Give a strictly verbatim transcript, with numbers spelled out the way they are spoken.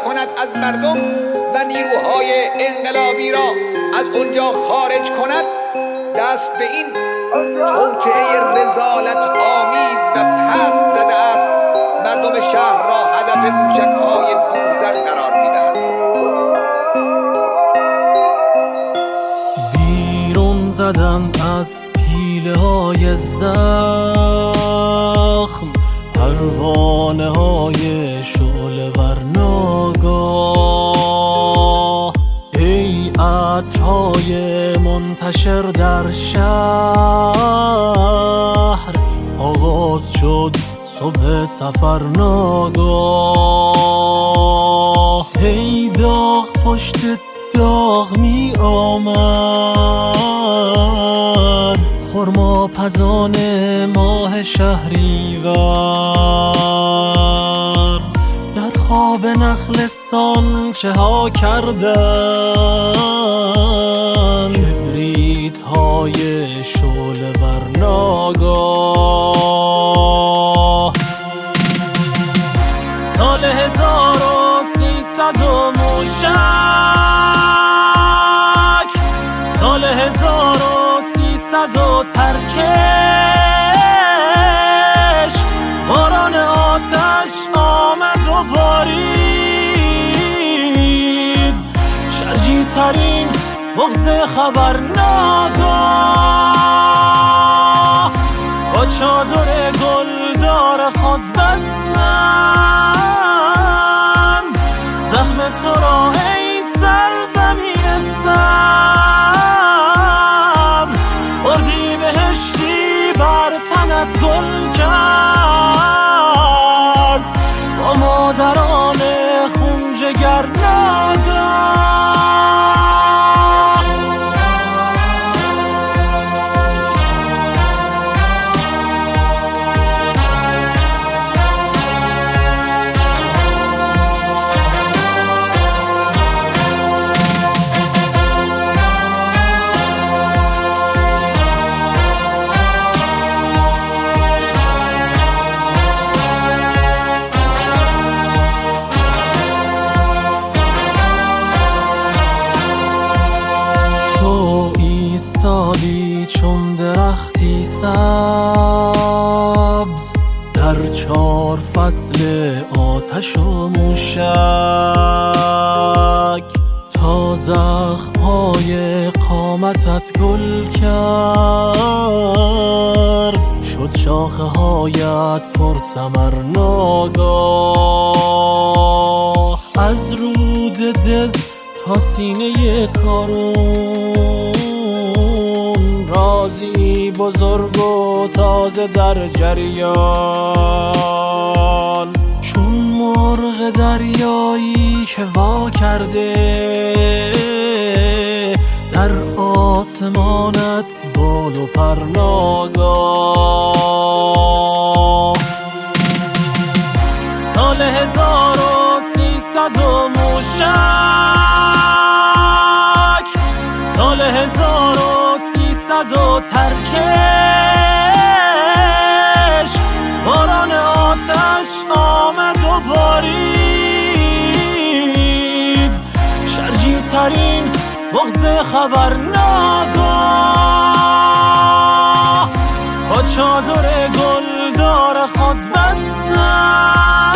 کند از مردم و نیروهای انقلابی را از اونجا خارج کند، دست به این توطئه رذالت آمیز و پست زده است. مردم شهر را هدف موشک‌های دوزخ قرار می‌دهد. بیرون زدند از پیله های زخم پروانه های شعله ور ناگاه. ای عطرهای منتشر در شهر، آغاز شد صبح سفر ناگاه. ای داغ پشت داغ می آمد، خرما پزان ماه شهریور. در خواب نخلستان چه ها کردن، کبریت های شعله ور ناگاه. سال هزار و سیصد و موشک، سال هزار و سیصد و ترکش. باران آتش آمد و بارید، شرجی ترین بغض خبرنگاه. با چادر گلدار خود بستند زخم تو را ای سرزمین صبر. اردی بهشتی بر تنت گل کرد، با مادران خون جگر ناگاه. ایستادی چون درختی سبز در چار فصل آتش و موشک. تا زخم‌های قامتت گل کرد، شد شاخه هایت پر ثمر ناگاه. از رود دز تا سینه کارون، رازی بزرگ و تازه در جریان. چون مرغ دریایی که وا کرده در آسمانت بال و پر ناگاه. سال هزار و سیصد و موشک، سال هزار و سیصد و ترکش. باران آتش آمد و بارید، شرجی ترین بغض خبرنگاه. با چادر گلدار خود بستند